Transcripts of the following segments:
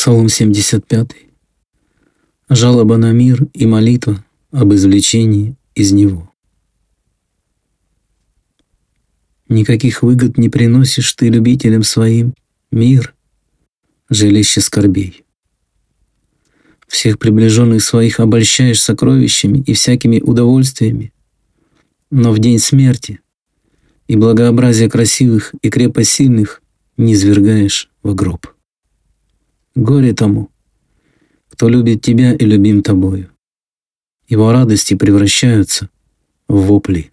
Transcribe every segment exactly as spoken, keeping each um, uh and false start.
Псалом семьдесят пятый. Жалоба на мир и молитва об извлечении из него. Никаких выгод не приносишь ты любителям своим, мир, жилище скорбей. Всех приближенных своих обольщаешь сокровищами и всякими удовольствиями, но в день смерти и благообразие красивых и крепость сильных низвергаешь во гроб. Горе тому, кто любит тебя и любим тобою. Его радости превращаются в вопли.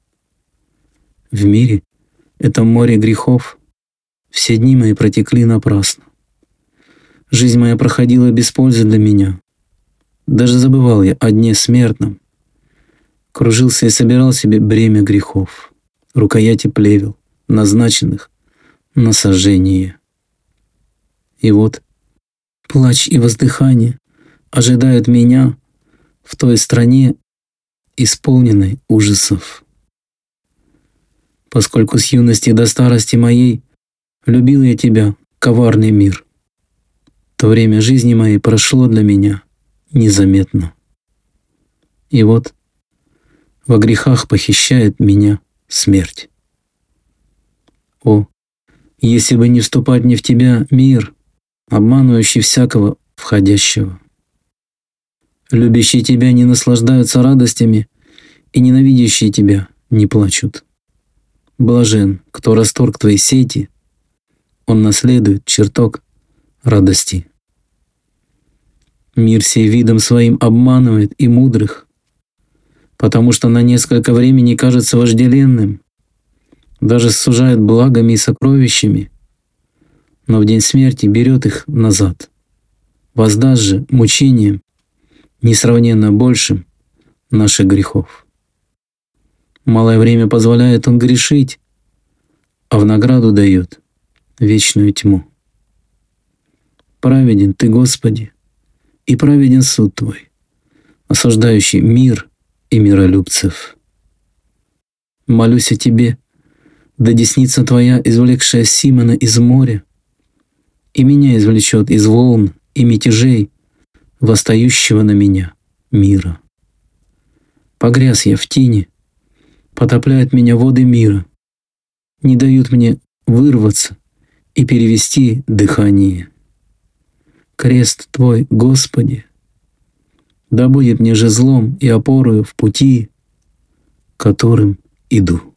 В мире это море грехов, все дни мои протекли напрасно. Жизнь моя проходила без пользы для меня. Даже забывал я о дне смертном. Кружился и собирал себе бремя грехов, рукояти плевел, назначенных на сожжение. И вот плач и воздыхание ожидают меня в той стране, исполненной ужасов. Поскольку с юности до старости моей любил я тебя, коварный мир, то время жизни моей прошло для меня незаметно. И вот во грехах похищает меня смерть. О, если бы не вступать мне в тебя, мир, обманывающий всякого входящего. Любящие тебя не наслаждаются радостями, и ненавидящие тебя не плачут. Блажен, кто расторг твои сети, он наследует чертог радости. Мир сей видом своим обманывает и мудрых, потому что на несколько времени кажется вожделенным, даже сужает благами и сокровищами, но в день смерти берет их назад. Воздаст же мучением, несравненно большим, наших грехов. Малое время позволяет он грешить, а в награду дает вечную тьму. Праведен ты, Господи, и праведен суд Твой, осуждающий мир и миролюбцев. Молюсь о Тебе, да десница Твоя, извлекшая Симона из моря, и меня извлечет из волн и мятежей, восстающего на меня мира. Погряз я в тине, потопляют меня воды мира, не дают мне вырваться и перевести дыхание. Крест Твой, Господи, да будет мне жезлом и опорою в пути, которым иду.